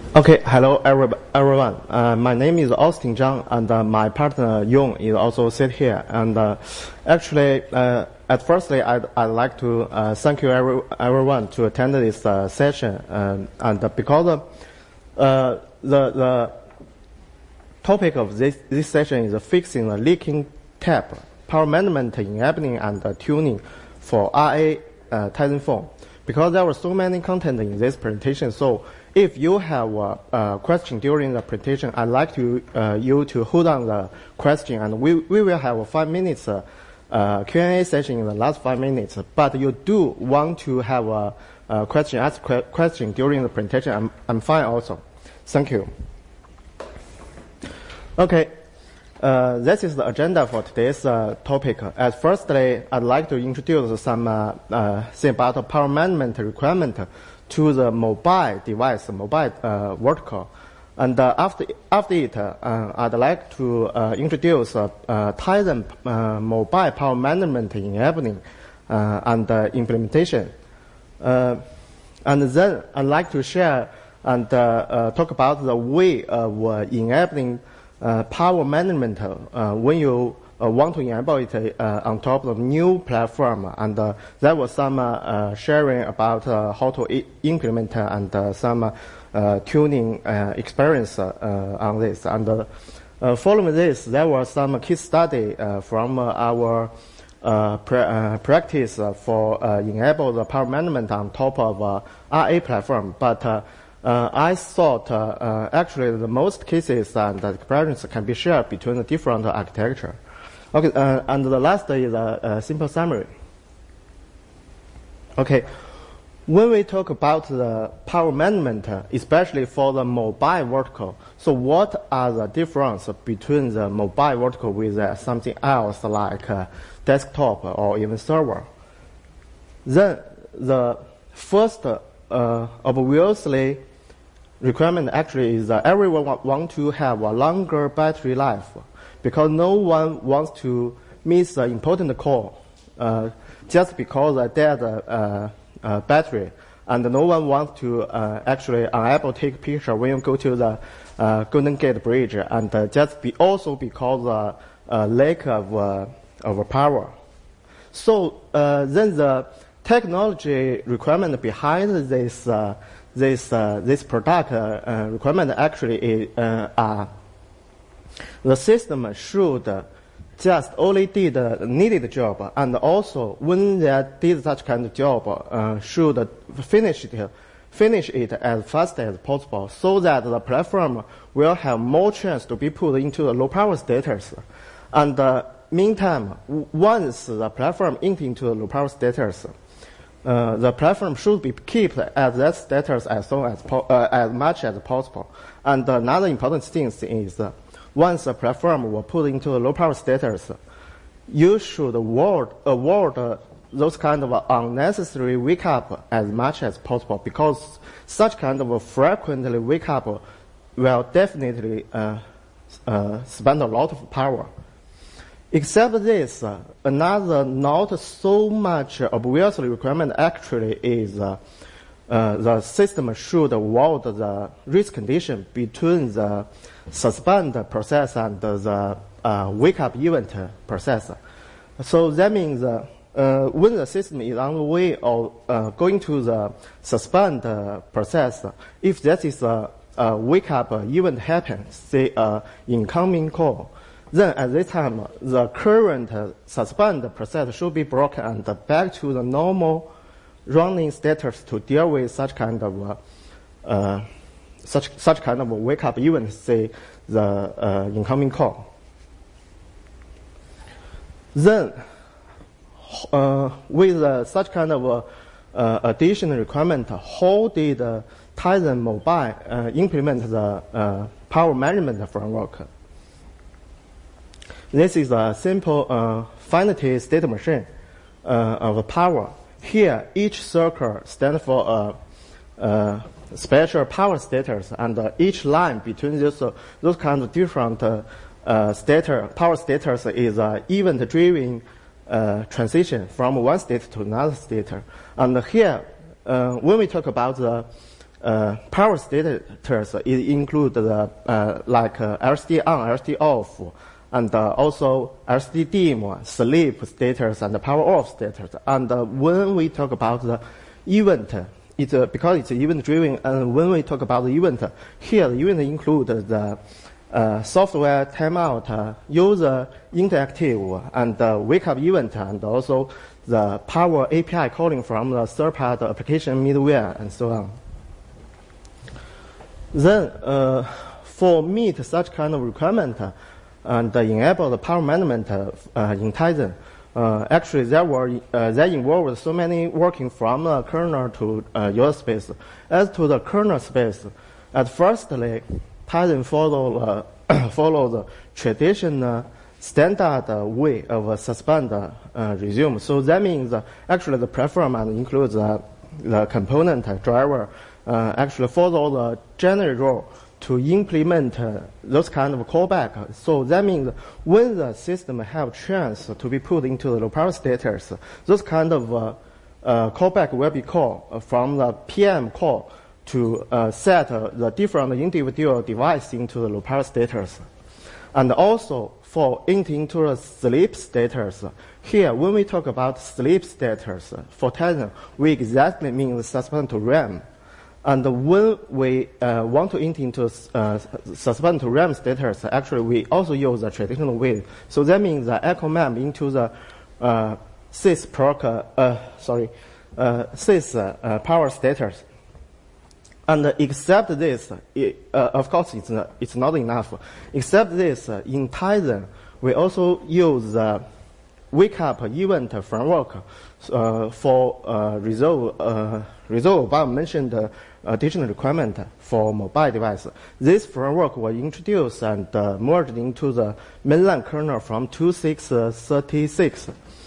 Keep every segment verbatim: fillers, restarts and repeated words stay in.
Okay, hello everyone. Uh, my name is Austin Zhang, and uh, my partner Yong is also sit here. And uh, actually, uh, at firstly, I'd, I'd like to uh, thank you every, everyone to attend this uh, session. Uh, and uh, because uh, the the topic of this this session is fixing the leaking tap, power management, enabling, and uh, tuning for R A uh, Tizen phone. Because there were so many content in this presentation, so if you have a, a question during the presentation, I'd like to, uh, you to hold on the question, and we, we will have a five minutes uh, uh, Q and A session in the last five minutes. But you do want to have a, a question, ask que question during the presentation, I'm, I'm fine also. Thank you. Okay. Uh, this is the agenda for today's uh, topic. As firstly, I'd like to introduce some uh, uh, thing about the power management requirement to the mobile device, mobile uh, vertical. And uh, after after it, uh, I'd like to uh, introduce uh, uh, Tizen uh, mobile power management enabling uh, and uh, implementation. Uh, and then I'd like to share and uh, uh, talk about the way of uh, enabling Uh, power management uh, when you uh, want to enable it uh, on top of new platform, and uh, there was some uh, uh, sharing about uh, how to implement and uh, some uh, tuning uh, experience uh, on this. And uh, uh, following this, there was some case study uh, from uh, our uh, pra uh, practice for uh, enable the power management on top of uh, R A platform, but. Uh, Uh, I thought uh, uh, actually the most cases and the experience can be shared between the different architecture. Okay, uh, and the last is a, a simple summary. Okay, when we talk about the power management, uh, especially for the mobile vertical, so what are the difference between the mobile vertical with uh, something else like uh, desktop or even server? Then the first uh, obviously requirement actually is that everyone want to have a longer battery life, because no one wants to miss the important call uh, just because of dead uh, uh, battery, and no one wants to uh, actually unable to take picture when you go to the uh, Golden Gate Bridge, and uh, just be also because of uh, lack of uh, of power. So uh, then the technology requirement behind this uh, this uh, this product uh, uh, requirement actually is uh, uh, the system should just only did uh, needed job, and also when they did such kind of job uh, should finish it finish it as fast as possible, so that the platform will have more chance to be put into the low power status. And uh, meantime, once the platform into the low power status, Uh, the platform should be kept at that status as long as po uh, as much as possible. And another important thing is, uh, once the platform will put into a low power status, you should avoid avoid uh, those kind of uh, unnecessary wake up as much as possible, because such kind of uh, frequently wake up will definitely uh, uh, spend a lot of power. Except this, uh, another not so much obviously requirement actually is uh, uh, the system should avoid the race condition between the suspend process and the uh, wake up event process. So that means uh, uh, when the system is on the way of uh, going to the suspend uh, process, if that is a, a wake up event happens, say uh, incoming call, then at this time, the current uh, suspend process should be broken and back to the normal running status to deal with such kind of uh, uh, such such kind of a wake up event, say the uh, incoming call. Then, uh, with uh, such kind of uh, uh, additional requirement, how did uh, Tizen Mobile uh, implement the uh, power management framework? This is a simple uh, finite state machine uh, of power. Here, each circle stands for a, a special power status, and uh, each line between those uh, those kind of different uh, uh, status, power status is an event-driven uh, transition from one state to another state. And here, uh, when we talk about the uh, power status it include the uh, like uh, L S D on, L S D off, and uh, also L S D dim, sleep status, and power off status. And uh, when we talk about the event, it's uh, because it's event driven, and when we talk about the event, here the event include the uh, software timeout, uh, user interactive, and uh, wake up event, and also the power A P I calling from the third-party application middleware, and so on. Then, uh, for meet such kind of requirement uh, and uh, enable the power management uh, uh, in Tizen, uh, actually there were uh, that involved so many working from the kernel to uh, user space. As to the kernel space, at firstly, Tizen follow uh, follow the traditional standard uh, way of uh, suspend uh, uh, resume. So that means uh, actually the platform includes uh, the component uh, driver. Uh, actually follow the general rule to implement uh, those kind of callback. So that means when the system have chance to be put into the low power status, those kind of uh, uh, callback will be called from the P M call to uh, set uh, the different individual device into the low power status. And also for into the sleep status, here when we talk about sleep status for Tizen, we exactly mean the suspend to RAM. And when we uh, want to enter into uh, suspend to RAM status, actually we also use the traditional way. So that means the echo map into the uh, sys proc, uh, sorry, uh, sys uh, power status. And uh, except this, it, uh, of course it's not, it's not enough. Except this, uh, in Tizen, we also use the wake up event framework uh, for uh, resolve uh, resolve above mentioned uh, additional requirement for mobile device. This framework was introduced and uh, merged into the mainline kernel from two point six thirty-six.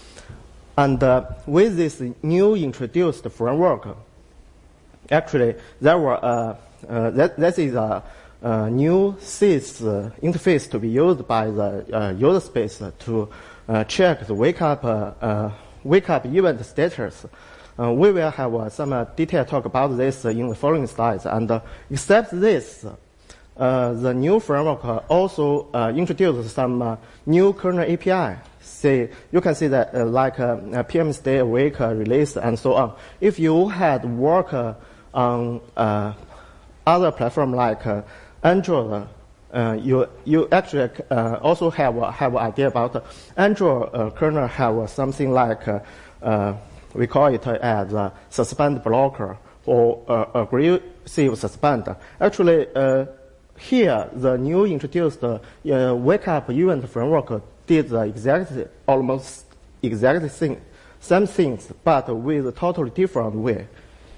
And uh, with this new introduced framework, actually there were uh, uh, that that is a, a new sys uh, interface to be used by the uh, user space to uh, check the wake up uh, uh, wake up event status. Uh, we will have uh, some uh, detailed talk about this uh, in the following slides. And uh, except this, uh, the new framework uh, also uh, introduced some uh, new kernel A P I. See, you can see that uh, like uh, P M stay awake, uh, release, and so on. If you had work uh, on uh, other platform like uh, Android, uh, you you actually uh, also have uh, have an idea about uh, Android uh, kernel have uh, something like uh, uh, we call it as a suspend blocker or uh, aggressive suspend. Actually, uh, here the new introduced uh, wake up event framework did the exact, almost exact thing, same things, but with a totally different way.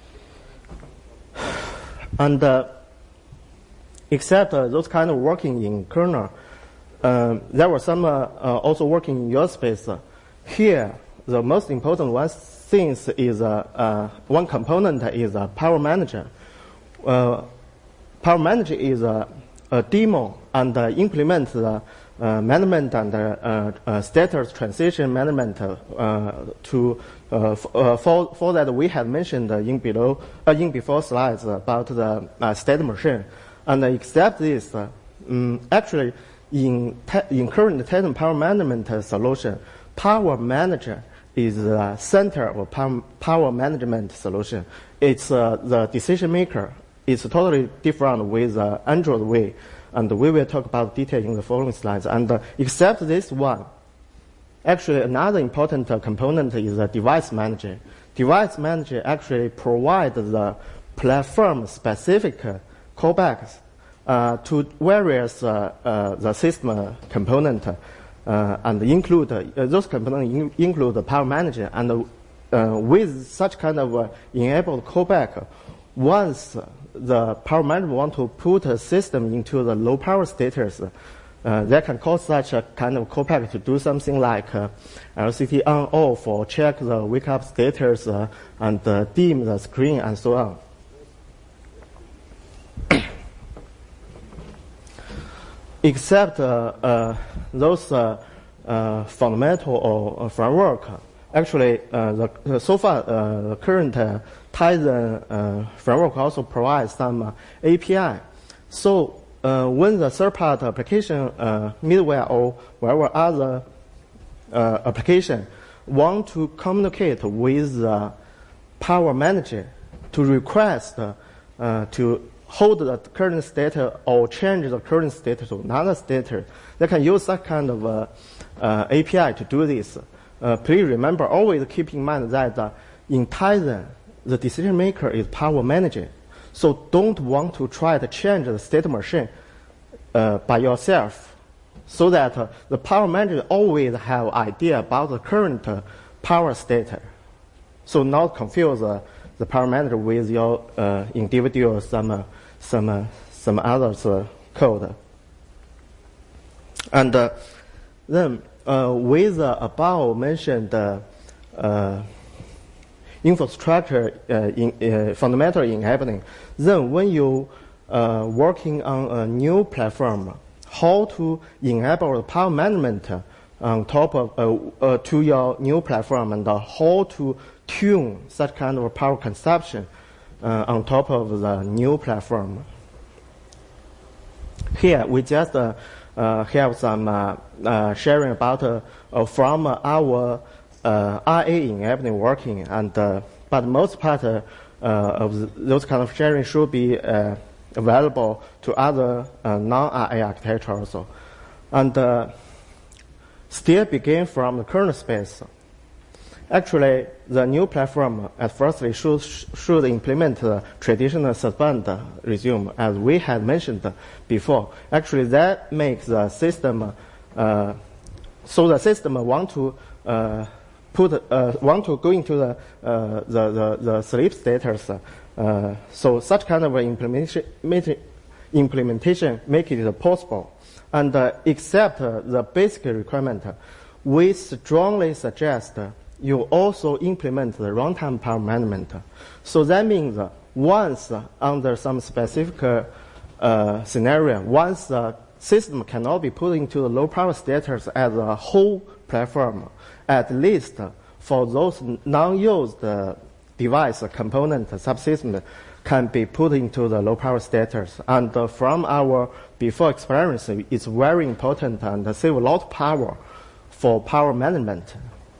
And uh, except uh, those kind of working in kernel, uh, there were some uh, uh, also working in user space. Here, the most important one things is uh, uh, one component is a power manager. Uh, power manager is a, a demo and uh, implement the uh, management and uh, uh, status transition management uh, to uh, f uh, for for that we had mentioned in below uh, in before slides about the uh, state machine. And uh, except this, uh, um, actually in in current Tizen power management solution, power manager is the center of power, power management solution. It's uh, the decision maker. It's totally different with the uh, Android way, and we will talk about detail in the following slides. And uh, except this one, actually another important uh, component is the device manager. Device manager actually provides the platform-specific uh, callbacks uh, to various uh, uh, the system component. Uh, and include uh, those components in, include the power manager, and uh, with such kind of uh, enabled callback, once the power manager want to put a system into the low power status, uh, they can call such a kind of callback to do something like uh, L C D on off or check the wake up status uh, and uh, dim the screen and so on. Except uh, uh, those uh, uh, fundamental or uh, framework, actually, uh, the, uh, so far uh, the current uh, Tizen uh, framework also provides some uh, A P I. So uh, when the third-party application uh, middleware or whatever other uh, application want to communicate with the power manager to request uh, to hold the current state or change the current state to another state, they can use that kind of uh, uh, A P I to do this. Uh, please remember, always keep in mind that uh, in Tizen, the decision maker is power manager. So don't want to try to change the state machine uh, by yourself, so that uh, the power manager always have idea about the current uh, power state. So not confuse uh, the power manager with your uh, individual some uh, some uh, some others uh, code. And uh, then uh, with the above mentioned uh, uh, infrastructure uh, in, uh, fundamental enabling, then when you uh, working on a new platform, how to enable the power management on top of uh, uh, to your new platform, and uh, how to tune such kind of power consumption uh, on top of the new platform. Here we just uh, uh, have some uh, uh, sharing about uh, uh, from our uh, R A enabling working, and uh, but most part uh, of those kind of sharing should be uh, available to other uh, non-R A architecture also, and uh, still begin from the kernel space. Actually, the new platform at first should should implement the traditional suspend resume, as we had mentioned before. Actually, that makes the system uh, so the system want to uh, put uh, want to go into the uh, the, the the sleep status. Uh, so such kind of implementation implementation make it possible, and uh, except uh, the basic requirement, we strongly suggest you also implement the runtime power management. So that means uh, once uh, under some specific uh, scenario, once the system cannot be put into the low power status as a whole platform, at least uh, for those non-used uh, device uh, component uh, subsystem can be put into the low power status. And uh, from our before experience, it's very important and uh, save a lot of power for power management.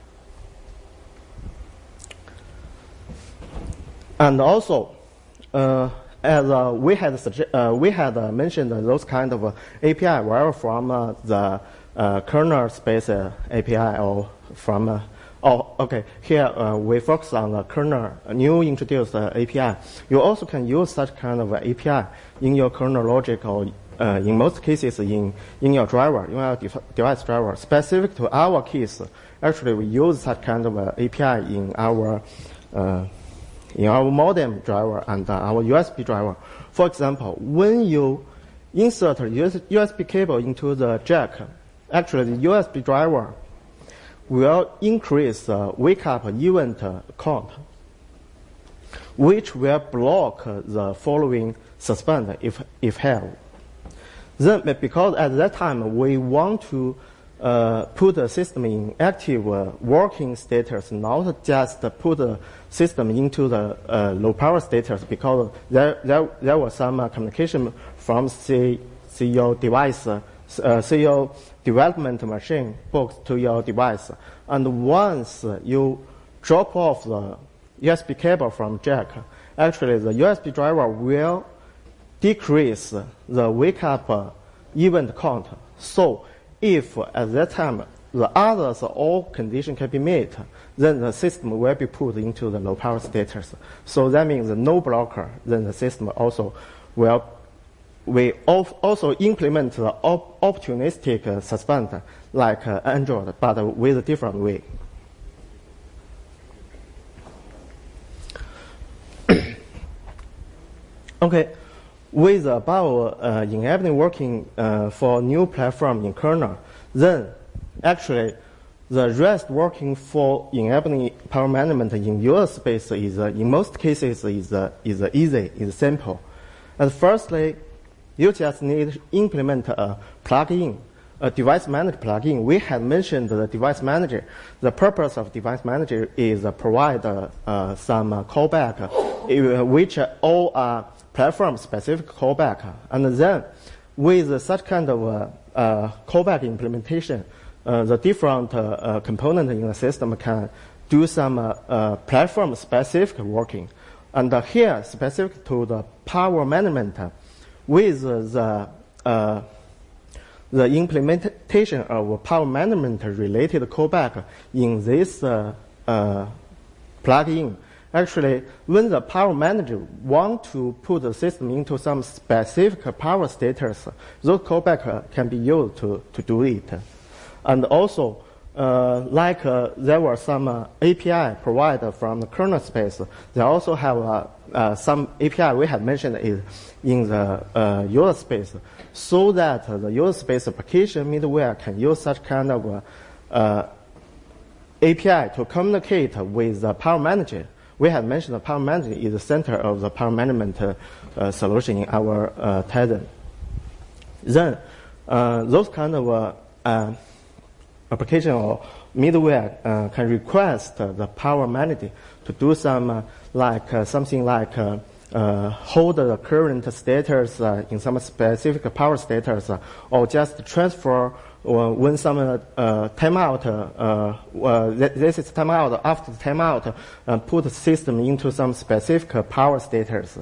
And also, uh, as uh, we had uh, we had uh, mentioned uh, those kind of uh, A P I, whether from uh, the uh, kernel space uh, A P I or from uh, oh okay here uh, we focus on the kernel uh, new introduced uh, A P I. You also can use such kind of uh, A P I in your kernel logic, or uh, in most cases in in your driver, in your device driver. Specific to our case, actually we use such kind of uh, A P I in our uh, in our modem driver and uh, our U S B driver. For example, when you insert a U S B cable into the jack, actually the U S B driver will increase the wake up event count, which will block the following suspend if, if held. Then, because at that time we want to Uh, put the system in active uh, working status, not just uh, put the system into the uh, low power status, because there there, there was some uh, communication from say, say your device, uh, uh, say your development machine box to your device, and once uh, you drop off the U S B cable from jack, actually the U S B driver will decrease the wake up uh, event count. So if at that time the others all conditions can be met, then the system will be put into the low power status. So that means no blocker, then the system also will we also implement the op opportunistic uh, suspend like uh, Android, but with a different way. Okay. With about uh, enabling working uh, for new platform in kernel, then actually the rest working for enabling power management in user space is uh, in most cases is uh, is uh, easy, is simple. And firstly, you just need to implement a plugin a device manager plugin, we had mentioned the device manager. The purpose of device manager is uh, provide uh, uh, some uh, callback, uh, which uh, all are platform-specific callback. And then, with such kind of uh, uh, callback implementation, uh, the different uh, uh, components in the system can do some uh, uh, platform-specific working. And uh, here, specific to the power management, uh, with uh, the uh, the implementation of power management related callback in this uh, uh, plugin. Actually, when the power manager want to put the system into some specific power status, those callback can be used to, to do it. And also, uh, like uh, there were some uh, A P I provided from the kernel space, they also have uh, uh, some A P I we have mentioned is in the uh, user space, so that uh, the user space application middleware can use such kind of uh, uh, A P I to communicate with the power manager. We have mentioned the power manager is the center of the power management uh, uh, solution in our uh, Tizen. Then, uh, those kind of uh, uh, application or middleware uh, can request uh, the power manager to do some uh, like uh, something like uh, uh, hold the current status uh, in some specific power status, uh, or just transfer uh, when some uh, uh, timeout. Uh, uh, this is timeout. After the timeout, uh, put the system into some specific power status.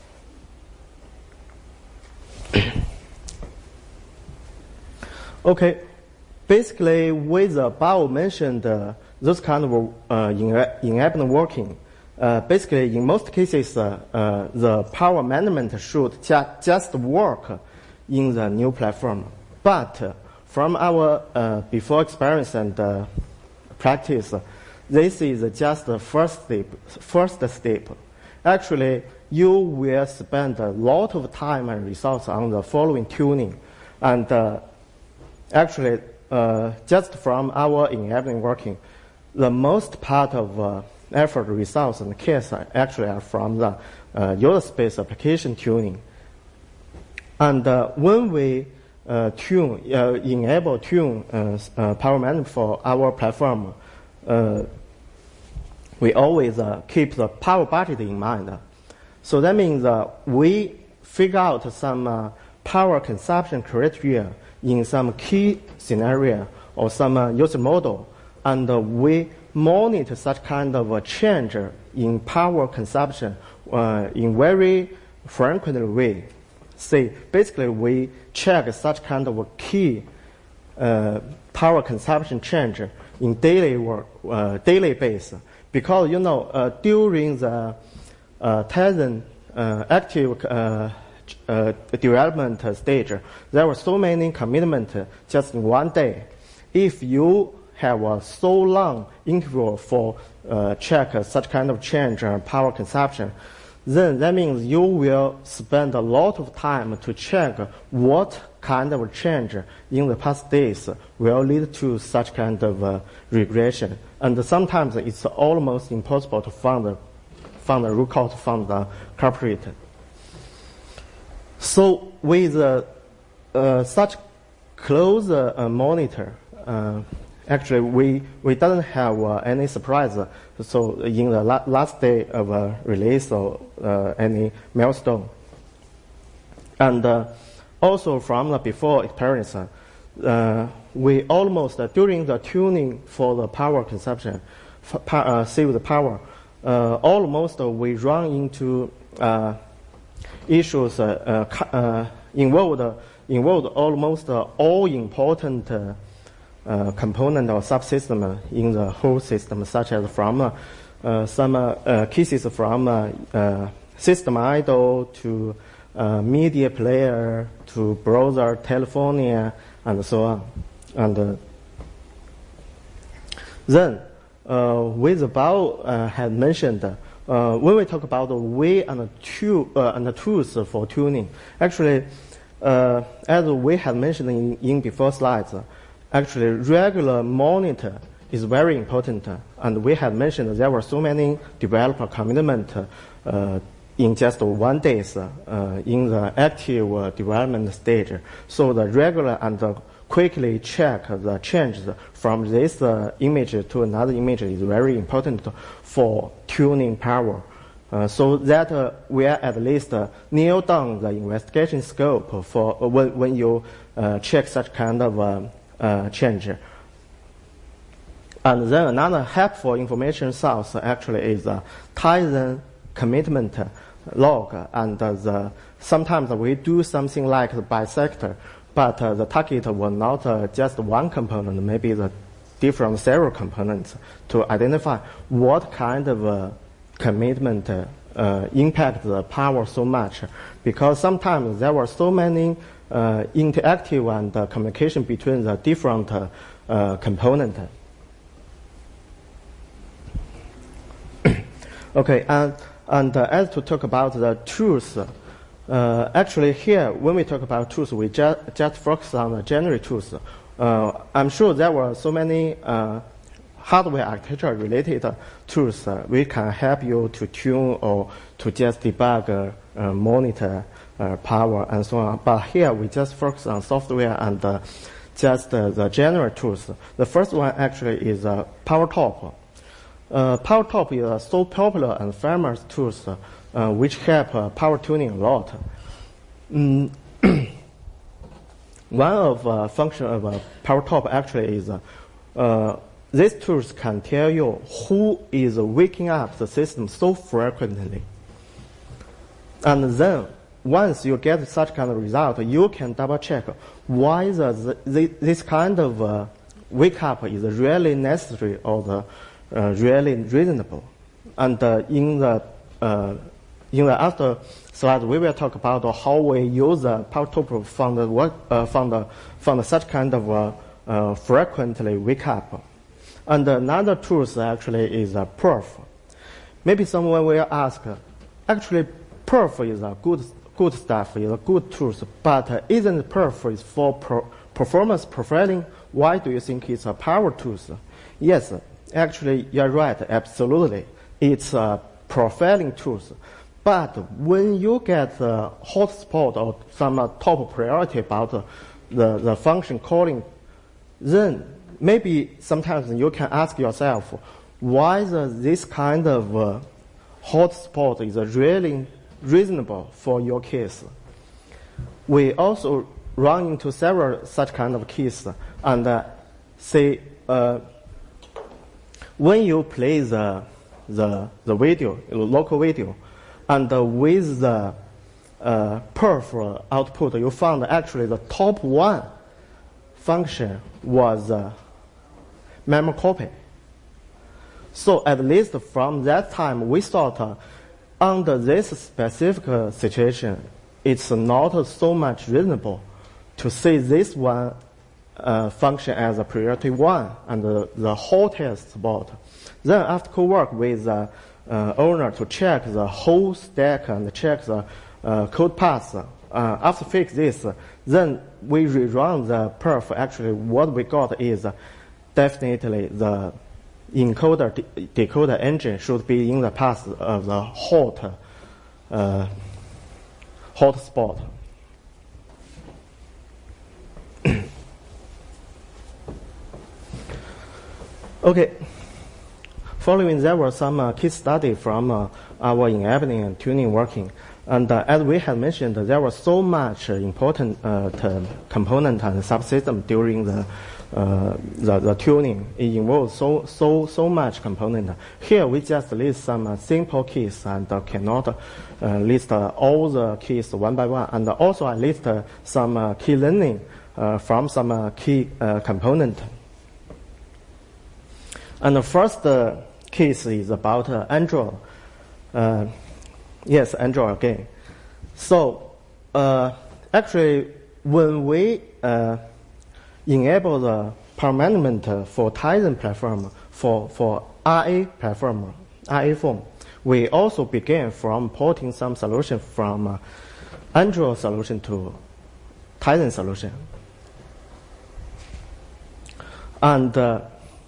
Okay. Basically, with the above mentioned uh, those kind of uh, enabling working, uh, basically in most cases uh, uh, the power management should ju just work in the new platform. But uh, from our uh, before experience and uh, practice, uh, this is just the first step. First step. Actually, you will spend a lot of time and resources on the following tuning, and uh, actually. Uh, just from our enabling working, the most part of uh, effort, results, and case are actually are from the uh, user space application tuning. And uh, when we uh, tune, uh, enable tune uh, uh, power management for our platform, uh, we always uh, keep the power budget in mind. So that means uh, we figure out some uh, power consumption criteria in some key scenario or some uh, user model, and uh, we monitor such kind of a change in power consumption uh, in very frequent way. See, basically we check such kind of a key uh, power consumption change in daily work, uh, daily base, because you know uh, during the uh, Tizen uh, active uh, Uh, development stage, there were so many commitments just in one day. If you have a so long interval for uh, check such kind of change in power consumption, then that means you will spend a lot of time to check what kind of change in the past days will lead to such kind of uh, regression. And sometimes it's almost impossible to find the, find the root cause from the culprit. So with uh, uh, such close uh, monitor, uh, actually we we doesn't have uh, any surprise. So in the la last day of uh, release or uh, any milestone, and uh, also from the before experience, uh, we almost uh, during the tuning for the power consumption, uh, save the power, uh, almost uh, we run into uh, issues uh, uh, uh, involved uh, involved almost uh, all important uh, uh, component or subsystem in the whole system, such as from uh, uh, some uh, uh, cases from uh, uh, system idle to uh, media player to browser, telephonia, and so on. And uh, then, uh, with above uh, had mentioned. Uh, when we talk about the way and the, tool, uh, and the tools for tuning, actually, uh, as we had mentioned in, in before slides, uh, actually regular monitor is very important. Uh, and we had mentioned there were so many developer commitment uh, in just one day uh, in the active uh, development stage. So the regular and the quickly check the changes from this uh, image to another image is very important for tuning power. Uh, so that uh, we are at least uh, nail down the investigation scope for uh, when, when you uh, check such kind of uh, uh, change. And then another helpful information source actually is a Tizen commitment log, and uh, the, sometimes we do something like the bisector, but uh, the target was not uh, just one component, maybe the different several components to identify what kind of uh, commitment uh, uh, impact the power so much, because sometimes there were so many uh, interactive and uh, communication between the different uh, uh, components. Okay, and, and uh, as to talk about the tools, uh, actually here, when we talk about tools, we ju just focus on the generic tools. Uh, I'm sure there were so many uh, hardware architecture related uh, tools uh, we can help you to tune or to just debug, uh, uh, monitor uh, power and so on. But here we just focus on software and uh, just uh, the general tools. The first one actually is uh, PowerTop. Uh, PowerTop is uh, so popular and famous tools uh, which help uh, power tuning a lot. Mm. One of uh, function of uh, PowerTop actually is uh, uh, these tools can tell you who is waking up the system so frequently. And then once you get such kind of result, you can double check why the, the, this kind of uh, wake up is really necessary or the Uh, really reasonable. And uh, in the uh, in the after slide, we will talk about how we use the PowerTop from the work uh, from the from the such kind of uh, uh, frequently wake up. And another tool actually is uh, Perf. Maybe someone will ask, actually Perf is a good good stuff, is a good tool, but uh, isn't Perf is for pro performance profiling? Why do you think it's a power tool? Yes. Actually, you're right, absolutely. It's a profiling tool. But when you get a hotspot or some uh, top priority about uh, the, the function calling, then maybe sometimes you can ask yourself, why the, this kind of uh, hotspot is really reasonable for your case. We also run into several such kind of cases and uh, say, uh, when you play the, the, the video, local video, and uh, with the uh, perf output, you found actually the top one function was uh, memory copy. So at least from that time, we thought uh, under this specific uh, situation, it's not so much reasonable to say this one Uh, function as a priority one and uh, the hottest spot. Then after co-work with the uh, owner to check the whole stack and check the uh, code path. Uh, after fix this, uh, then we rerun the perf. Actually, what we got is uh, definitely the encoder de decoder engine should be in the path of the hot uh, hot spot. Okay, following there were some uh, case study from uh, our enabling and tuning working. And uh, as we had mentioned, there was so much uh, important uh, component and subsystem during the, uh, the, the tuning. It involves so, so, so much component. Here we just list some uh, simple keys and uh, cannot uh, list uh, all the keys one by one. And also I list uh, some uh, key learning uh, from some uh, key uh, component. And the first uh, case is about uh, Android. Uh, yes, Android again. So uh, actually, when we uh, enable the power management for Tizen platform, for, for R A platform, R A form, we also began from porting some solution from uh, Android solution to Tizen solution. And uh,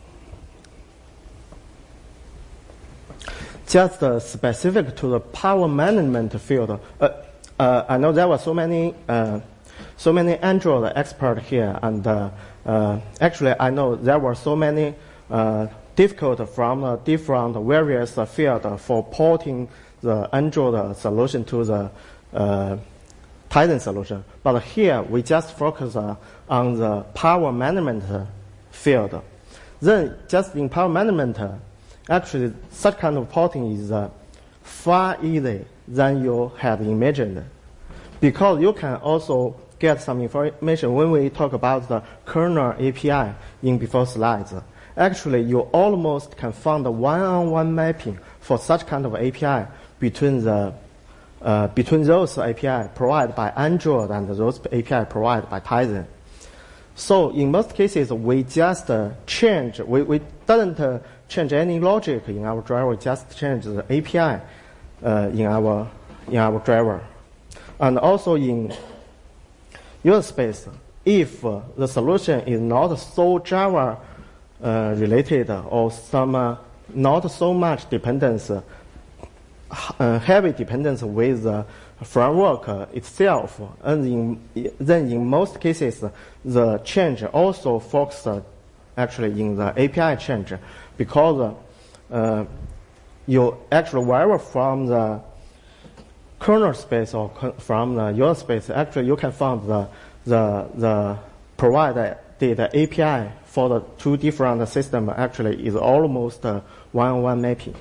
just uh, specific to the power management field. Uh, uh, I know there were so many uh, so many Android experts here, and uh, uh, actually I know there were so many uh, difficult from uh, different various uh, fields for porting the Android solution to the uh, Tizen solution. But here we just focus uh, on the power management field. Then just in power management, uh, actually such kind of porting is uh, far easier than you had imagined, because you can also get some information when we talk about the kernel A P I in before slides. Actually, you almost can find a one-on-one mapping for such kind of A P I between the uh, between those A P I provided by Android and those A P I provided by Tizen. So in most cases, we just uh, change. We we didn't uh, change any logic in our driver. We just change the A P I uh, in our in our driver, and also in user space. If uh, the solution is not so Java uh, related or some uh, not so much dependence, uh, uh, heavy dependence with the framework uh, itself, and in, then in most cases uh, the change also focuses uh, actually in the A P I change, because uh, uh, you actually wherever from the kernel space or from the user space, actually you can find the the the provided data A P I for the two different systems actually is almost uh, one-on-one mapping.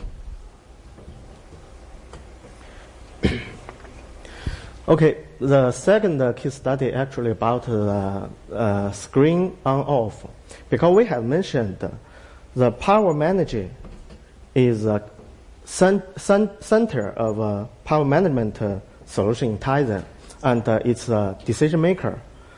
Okay, the second uh, case study actually about the uh, screen on-off, because we have mentioned uh, the power manager is a cent cent center of a power management uh, solution in Tizen, and uh, it's a decision maker.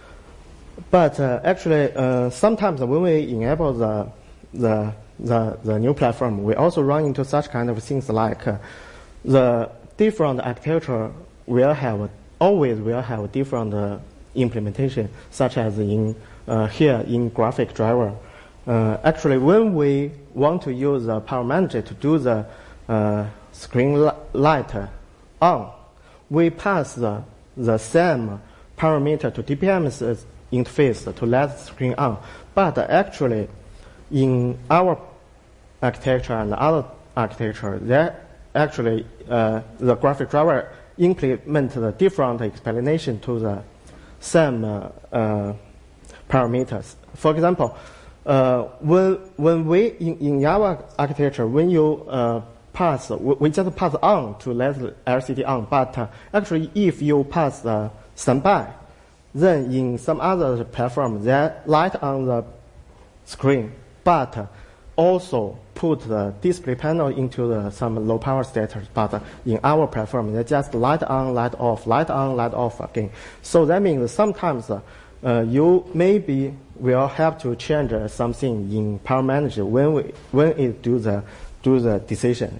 But uh, actually, uh, sometimes when we enable the, the the the new platform, we also run into such kind of things like uh, the different architecture will have always will have different uh, implementation, such as in uh, here in graphic driver. Uh, actually, when we want to use the power manager to do the uh, screen li light on, we pass the the same parameter to D P M's interface to let the screen on. But actually, in our architecture and other architecture, there actually uh, the graphic driver implement the different explanation to the same uh, uh, parameters. For example, uh, when when we in, in our architecture, when you uh, pass, we, we just pass on to let the L C D on. But uh, actually, if you pass the standby, then in some other platform, they light on the screen, but uh, also put the display panel into the, some low power status. But uh, in our platform, they just light on, light off, light on, light off again. So that means sometimes uh, uh, you maybe will have to change uh, something in power manager when we when it do the do the decision.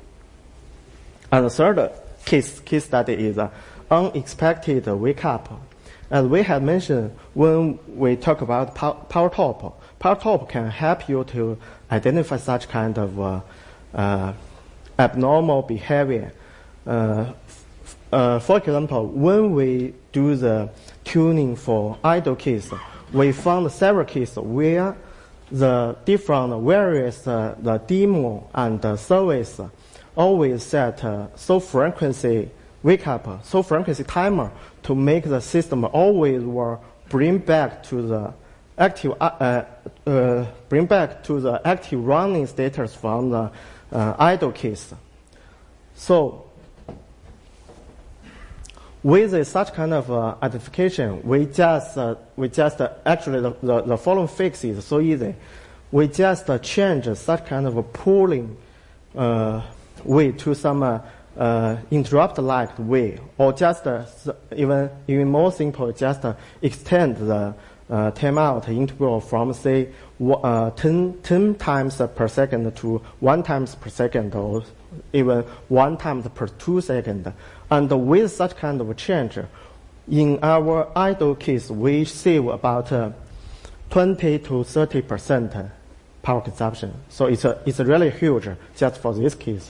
And the third case case study is uh, unexpected wake up. As we had mentioned when we talk about PowerTop, PowerTop can help you to identify such kind of uh, uh, abnormal behavior. Uh, uh, for example, when we do the tuning for idle keys, we found several cases where the different various uh, the demo and the service always set uh, so frequency wake up, so frequency timer to make the system always will bring back to the active uh, uh, bring back to the active running status from the uh, idle case. So with such kind of uh, identification, we just uh, we just uh, actually the, the, the following fix is so easy. We just uh, change such kind of a pooling uh, way to some uh, uh, interrupt-like way, or just uh, even even more simple, just uh, extend the uh, timeout interval from say uh, ten, ten times per second to one times per second, or even one times per two seconds. And with such kind of change, in our idle case, we save about uh, twenty to thirty percent power consumption. So it's a, it's really huge just for this case.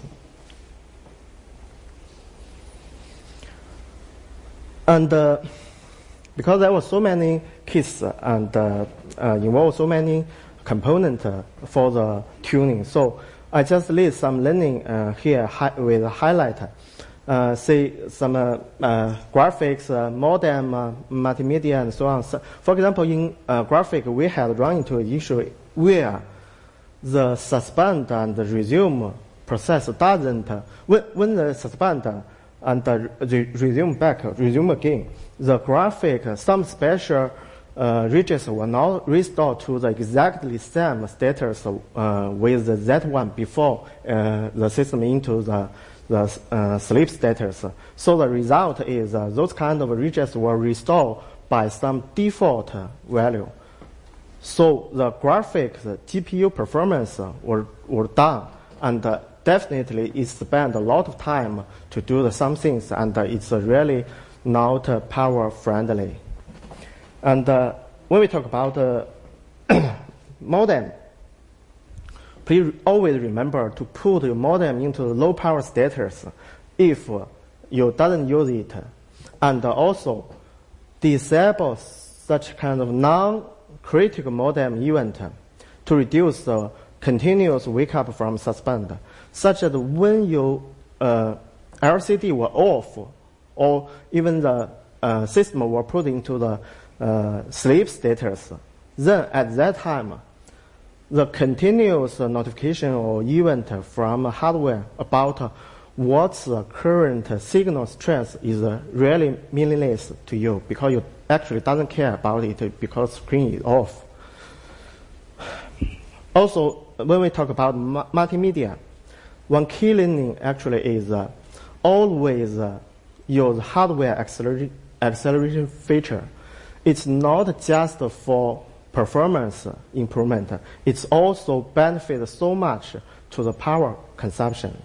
And uh, because there were so many kits and uh, uh, involve so many components uh, for the tuning. So I just list some learning uh, here hi with a highlighter. Uh, say some uh, uh, graphics, uh, modem, uh, multimedia, and so on. So, for example, in uh, graphic, we had run into an issue where the suspend and the resume process doesn't, uh, when, when the suspend and the re resume back, resume again, the graphic, uh, some special uh, registers will not restore to the exactly same status uh, with the Z one before uh, the system into the the uh, sleep status. So the result is uh, those kind of registers were restored by some default uh, value. So the graphics, the G P U performance uh, were, were down, and uh, definitely it spent a lot of time to do the some things, and uh, it's uh, really not uh, power friendly. And uh, when we talk about uh, modem, please always remember to put your modem into the low power status if you doesn't use it, and also disable such kind of non-critical modem event to reduce the continuous wake up from suspend, such that when your uh, L C D were off, or even the uh, system were put into the uh, sleep status, then at that time the continuous notification or event from hardware about what's the current signal strength is really meaningless to you, because you actually doesn't care about it because screen is off. Also, when we talk about multimedia, one key learning actually is uh, always uh, use hardware acceler acceleration feature. It's not just for performance improvement, it's also benefit so much to the power consumption.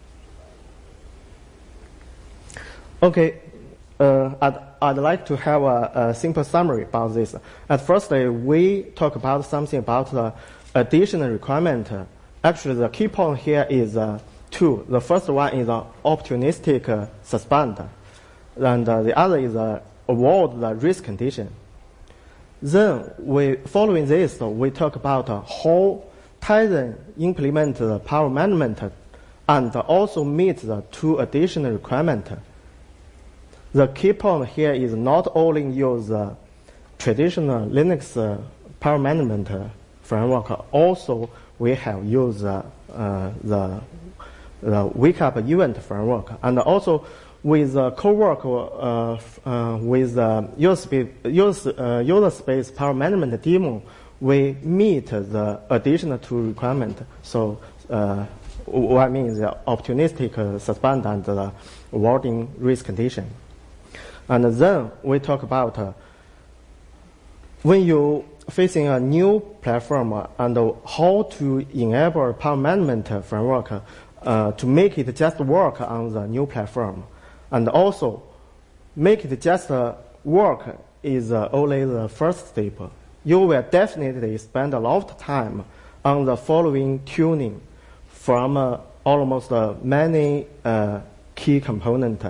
Okay, uh, I'd, I'd like to have a, a simple summary about this. At first, we talk about something about the additional requirement. Actually, the key point here is uh, two. The first one is uh, opportunistic uh, suspend, and uh, the other is uh, avoid the risk condition. Then, we, following this, we talk about uh, how Tizen implement the power management and also meet the two additional requirements. The key point here is not only use uh, traditional Linux uh, power management uh, framework, also we have used uh, uh, the, the wake up event framework, and also with uh, co-work uh, uh, with uh, user, space, user, uh, user space power management demo, we meet the additional two requirements. So uh, what I mean is the opportunistic uh, suspend and the avoiding risk condition. And then we talk about uh, when you facing a new platform uh, and uh, how to enable power management framework uh, to make it just work on the new platform. And also, make it just uh, work is uh, only the first step. You will definitely spend a lot of time on the following tuning from uh, almost uh, many uh, key components.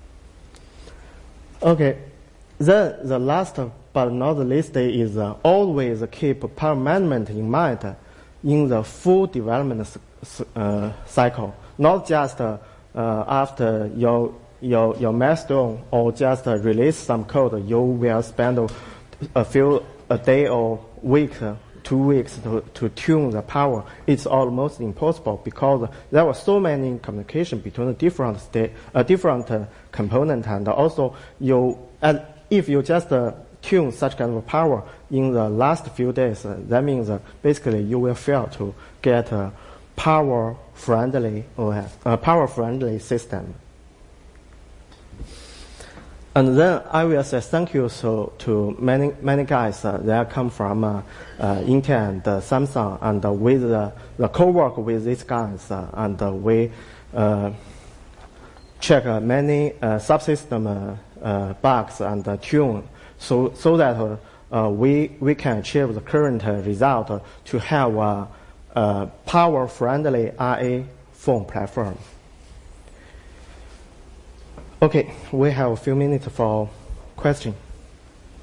Okay, then the last but not the least is uh, always keep power management in mind in the full development uh, cycle, not just uh, uh, after your your your milestone or just uh, release some code. You will spend a few a day or week, uh, two weeks to, to tune the power. It's almost impossible because there were so many communication between the different state, uh, different uh, component, and also you and if you just uh, tune such kind of power in the last few days, uh, that means uh, basically you will fail to get a power friendly or a power friendly system. And then I will say thank you so, to many many guys uh, that come from uh, uh, Intel and uh, Samsung, and uh, with uh, the co-work with these guys, uh, and uh, we uh, check uh, many uh, subsystem uh, uh, bugs and uh, tune so so that uh, uh, we we can achieve the current uh, result uh, to have a, a power-friendly R A phone platform. Okay, we have a few minutes for question.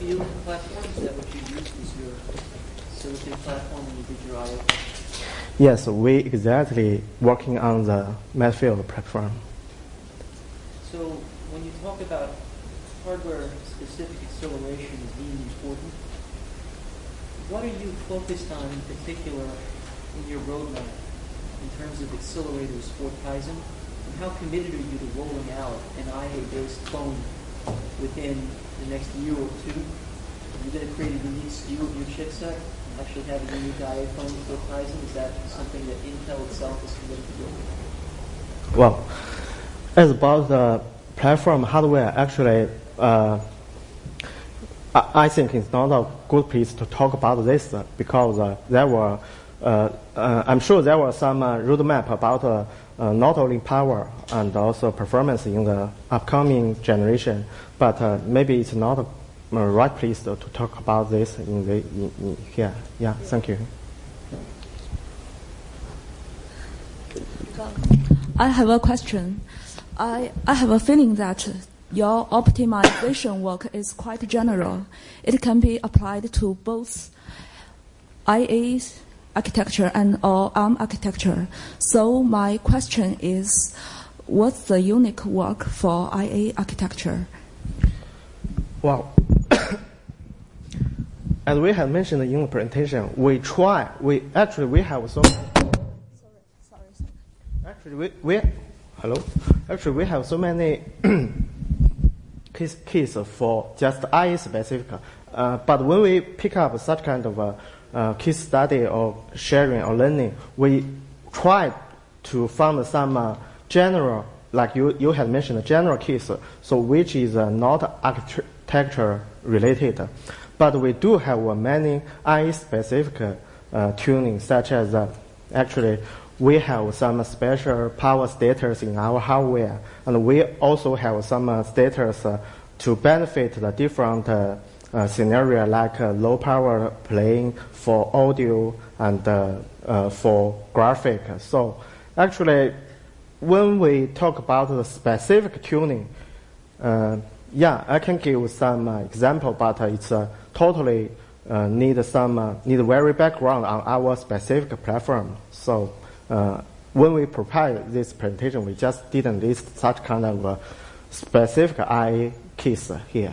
Field platform? Is that what you used as your silicon platform when you did your I O? Yes, we exactly working on the Matfield platform. So when you talk about hardware-specific acceleration as being important, what are you focused on in particular in your roadmap in terms of accelerators for Tizen? And how committed are you to rolling out an I A-based phone within the next year or two? Are you going to create a unique S K U of your chipset and actually have a unique I A phone for Tizen? Is that something that Intel itself is committed to doing? Well, as about the platform hardware, actually, uh, I, I think it's not a good place to talk about this uh, because uh, there were, uh, uh, I'm sure there was some uh, roadmap about uh, uh, not only power and also performance in the upcoming generation, but uh, maybe it's not a uh, right place to, to talk about this in the in, in here. Yeah, thank you. I have a question. I, I have a feeling that your optimization work is quite general. It can be applied to both I A architecture and or ARM architecture. So my question is, what's the unique work for I A architecture? Well, as we have mentioned in the presentation, we try, we actually we have so sorry, sorry, sorry. Actually we, we hello? Actually we have so many case, case for just I A specific. Uh, but when we pick up such kind of a uh, case study or sharing or learning, we try to find some uh, general, like you, you had mentioned, a general case, so which is uh, not architecture related. But we do have uh, many I A specific uh, tuning, such as uh, actually we have some special power status in our hardware, and we also have some uh, status uh, to benefit the different uh, uh, scenario, like uh, low power playing for audio and uh, uh, for graphic. So actually, when we talk about the specific tuning, uh, yeah, I can give some uh, example, but uh, it's uh, totally uh, need some uh, need very background on our specific platform. So uh, when we prepared this presentation, we just didn't list such kind of uh, specific I A case here.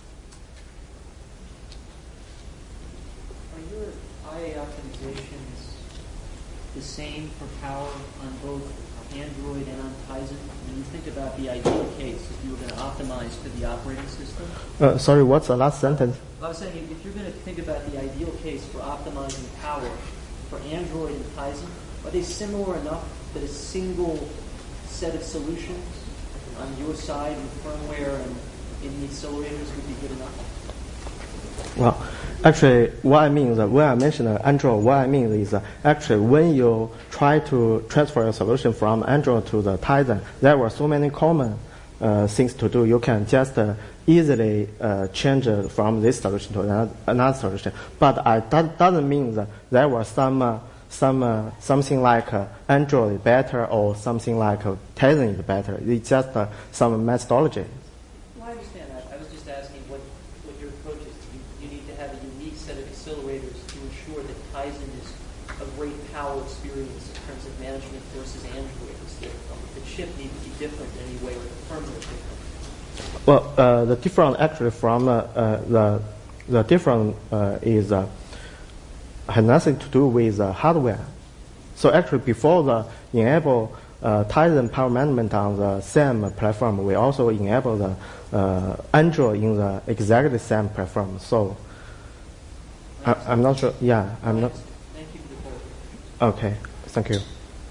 Are your I A optimizations the same for power on both Android and on Tizen? When you think about the ideal case, if you were going to optimize for the operating system? Uh, sorry, what's the last sentence? I was saying, if you're going to think about the ideal case for optimizing power for Android and Tizen, are they similar enough that a single set of solutions on your side with firmware and in the accelerators would be good enough? Well, actually, what I mean is that when I mention Android, what I mean is that actually when you try to transfer a solution from Android to the Tizen, there were so many common uh, things to do. You can just uh, easily uh, change uh, from this solution to another, another solution. But I, that doesn't mean that there was some uh, some uh, something like uh, Android is better or something like uh, Tizen is better. It's just uh, some methodology. Well, I understand that. I was just asking what, what your approach is. You, you need to have a unique set of accelerators to ensure that Tizen is a great power experience in terms of management versus Android. Is that the chip need to be different in any way, or the firmware different? Well, uh, the different actually from uh, uh, the the different uh, is uh, had nothing to do with uh, hardware. So actually, before the enable uh, Tizen power management on the same platform, we also enable the uh, Android in the exactly same platform. So I, I'm not sure. Yeah, I'm not. Thank you for the clarification. Okay, thank you.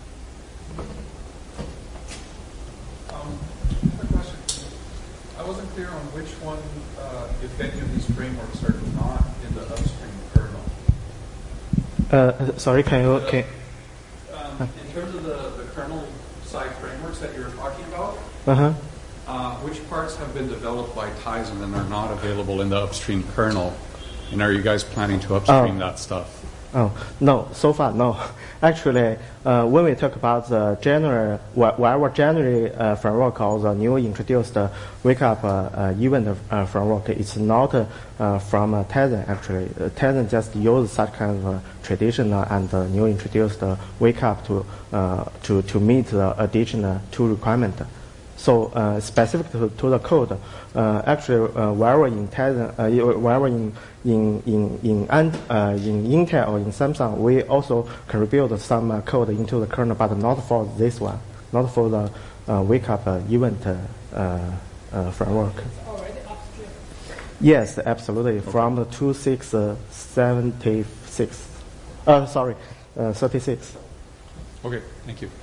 I wasn't clear on which one, uh, if any of these frameworks are not in the upstream kernel. Uh, sorry, can you? Okay. Um, in terms of the, the kernel side frameworks that you're talking about, Uh-huh. uh, which parts have been developed by Tizen and are not available in the upstream kernel? And are you guys planning to upstream Oh. that stuff? Oh, no, so far, no. Actually, uh, when we talk about the general, whatever general uh, framework or the new introduced uh, wake up uh, uh, event uh, framework, it's not uh, uh, from uh, Tizen actually. Uh, Tizen just use such kind of uh, traditional and uh, new introduced uh, wake up to, uh, to, to meet the additional two requirement. So uh, specific to, to the code, uh, actually, uh, wherever in Tizen, uh, wherever in in in in, uh, in Intel or in Samsung, we also contribute some uh, code into the kernel, but not for this one, not for the uh, wake up uh, event uh, uh, framework. It's already upstream. Yes, absolutely. Okay. From the two six seventy-six, uh, sorry, uh, thirty-six. Okay, thank you.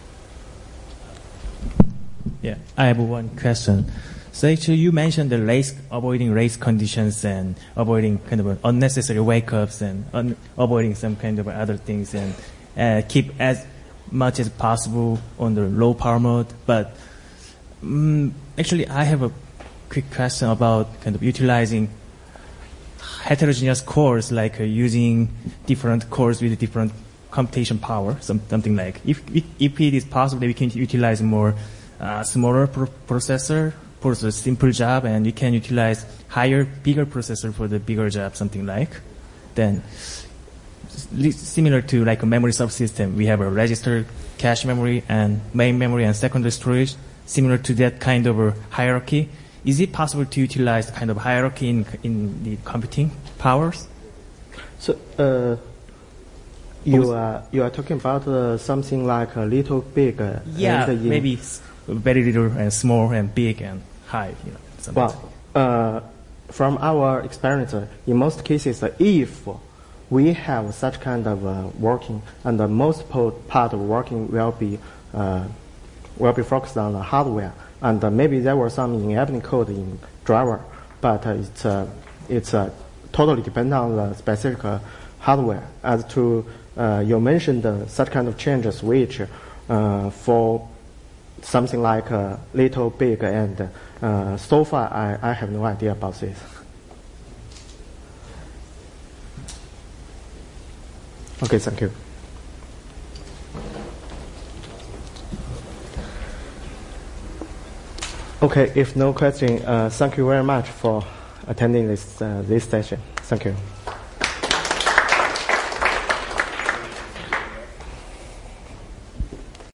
Yeah, I have one question. So actually you mentioned the race, avoiding race conditions and avoiding kind of unnecessary wake-ups and un, avoiding some kind of other things and uh, keep as much as possible on the low power mode. But um, actually I have a quick question about kind of utilizing heterogeneous cores, like uh, using different cores with different computation power, some, something like. If, if it is possible, we can utilize more Uh, smaller pro processor for the simple job, and you can utilize higher, bigger processor for the bigger job, something like. Then, similar to like a memory subsystem, we have a register, cache memory, and main memory and secondary storage. Similar to that kind of a hierarchy. Is it possible to utilize kind of hierarchy in in the computing powers? So, uh, you are you are talking about uh, something like a little big. Uh, yeah, maybe. Very little and small and big and high, you know. Well, uh, from our experience, uh, in most cases, uh, if we have such kind of uh, working, and the most part of working will be uh, will be focused on the hardware, and uh, maybe there were some enabling code in driver, but uh, it's uh, it's uh, totally dependent on the specific uh, hardware. As to uh, you mentioned uh, such kind of change switch uh, for something like uh, little, big, and uh, so far I, I have no idea about this. Okay, thank you. Okay, if no question, uh, thank you very much for attending this uh, this session. Thank you.